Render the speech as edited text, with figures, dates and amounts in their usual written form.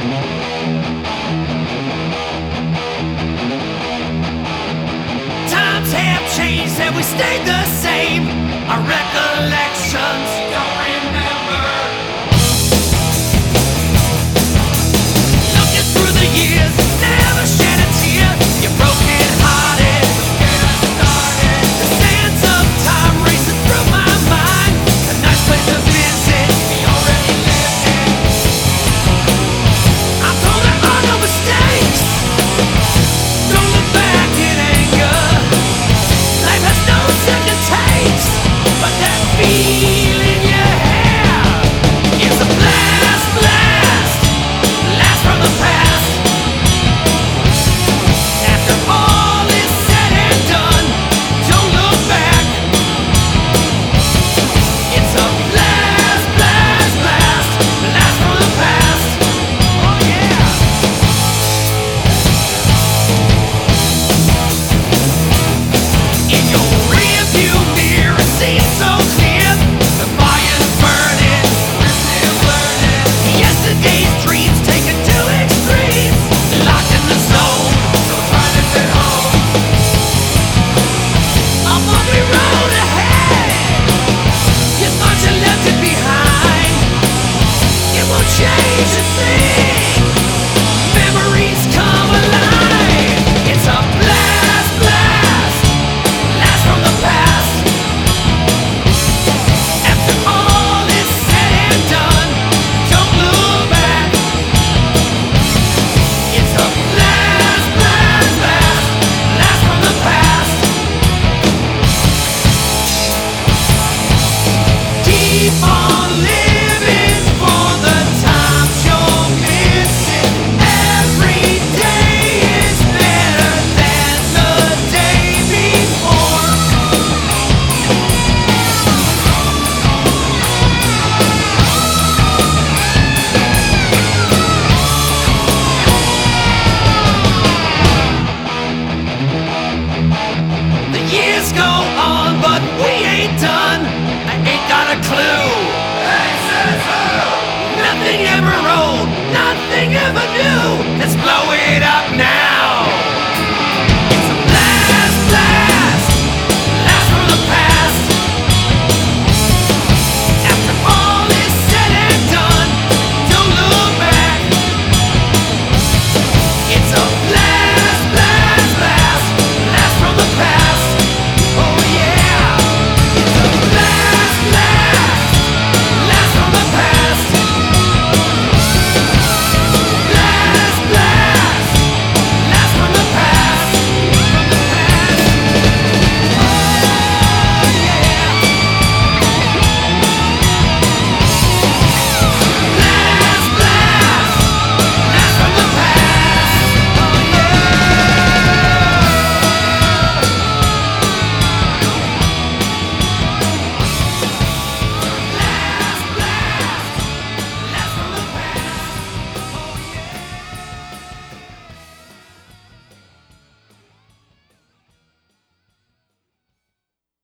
Times have changed and we stayed the same. Our recollections don't remember. Looking through the years, never shed a tear. You're broken hearted, get us started. The sands of time racing through my mind. A nice place to visit, we already lived in. I'm told there are no mistakes. Don't look back in anger. Life has no second takes. But that feeling you have is a blast, blast, blast from the past. After all is said and done, don't look back. It's a blast, blast, blast, blast from the past. Oh yeah. In your rearview mirror, see it so clear. The fire's burning, we're still learning. Yesterday's dreams taken to extremes. Locked in the zone, so try to get home. A bumpy road ahead. You thought you left it behind. It won't change a thing. Memories come alive. It's a blast, blast, blast from the past. After all is said and done, don't look back. It's a blast, blast, blast, blast from the past. Keep on living for the times you're missing. Every day is better than the day before. The years go on, but we ain't done. I ain't got a clue. Hey, says who? Nothing ever old, nothing ever new. Let's blow it up now.